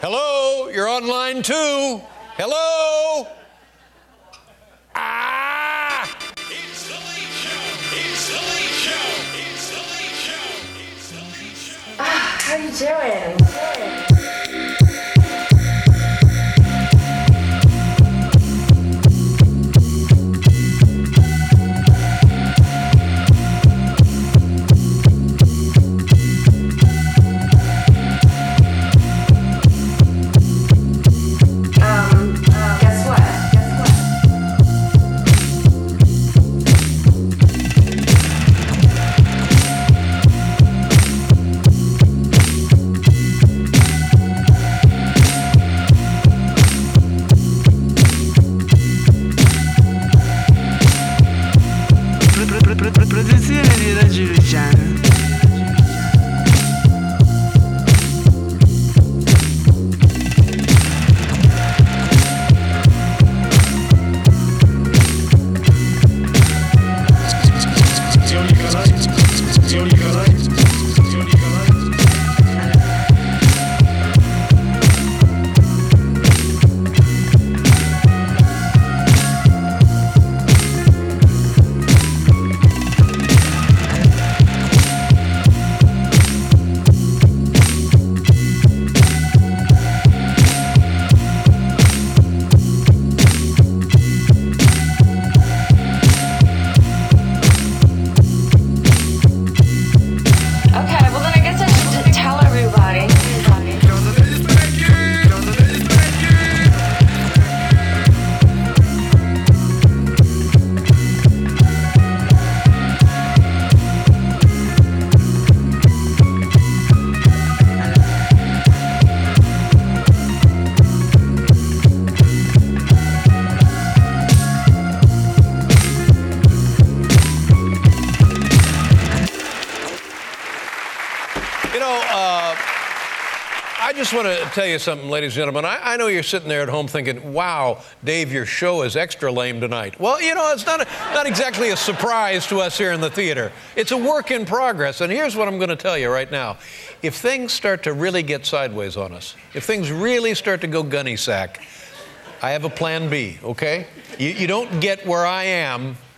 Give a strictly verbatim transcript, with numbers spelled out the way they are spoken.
Hello, you're on line two. Hello? Ah! It's the Late Show. It's the Late Show. It's the Late Show. It's the Late Show. Ah, how you doing? Um, guess what? Guess what? Pro- pro- pro- pro- Produzione di Radio Luciano. Zioni Kazaj. Zioni Kazaj. Zioni Kazaj. Okay, well then I guess I should t- tell everybody. You know, uh, I just want to tell you something, ladies and gentlemen. I, I know you're sitting there at home thinking, wow, Dave, your show is extra lame tonight. Well, you know, it's not, a, not exactly a surprise to us here in the theater. It's a work in progress. And here's what I'm going to tell you right now. If things start to really get sideways on us, if things really start to go gunny sack, I have a plan B, okay? You, you don't get where I am